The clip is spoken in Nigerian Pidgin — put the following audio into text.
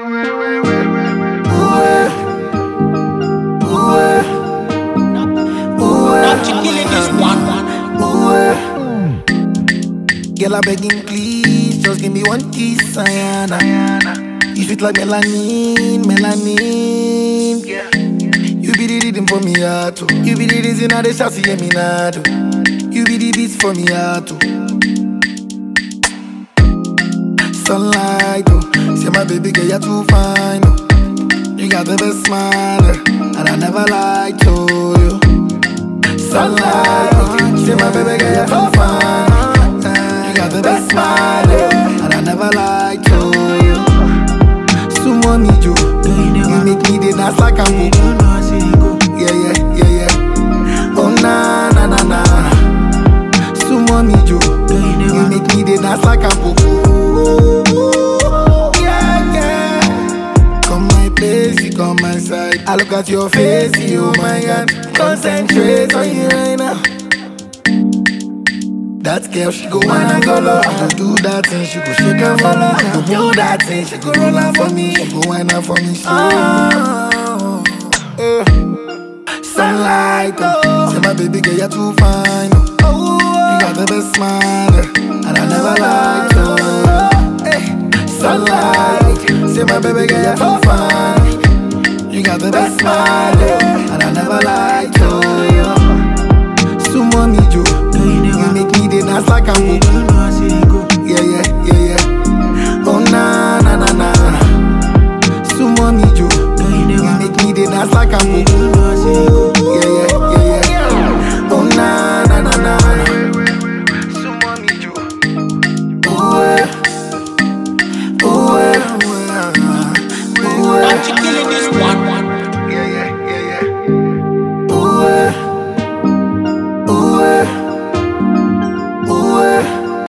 Girl, I'm begging, please, just give me one kiss, Sayana. You sweet like melanin, melanin. You be the rhythm for me, heart. You be the reason I the chassis, yeah, me not. You be the beats for me, heart. Sunlight, oh. Say my baby girl, you're too fine, oh. You got the best smile, and I never lied to you. Sunlight, oh. Say my baby girl, you're too fine. You got the best smile, and I never lied to you. Sumo me, Joe. You make me the dance like I'm go. Yeah. Oh, na. Sumo me, Joe. You make me the dance like I'm go. Yeah. Come my place, you come my side. I look at your face, oh my God. Concentrate on you right now. That girl, she go wine and go low. I do that thing, she go shake and follow. I go do that thing, she go roll out for me. She go wine out for me. Sunlight, oh. Say my baby girl, you're too fine, oh. You got the best smile, and I never lied to you. Sunlight, say my baby girl, you're too fine. You got the best smile, and I never lied to you. Sumo me, Joe. You make me the dance like I'm go.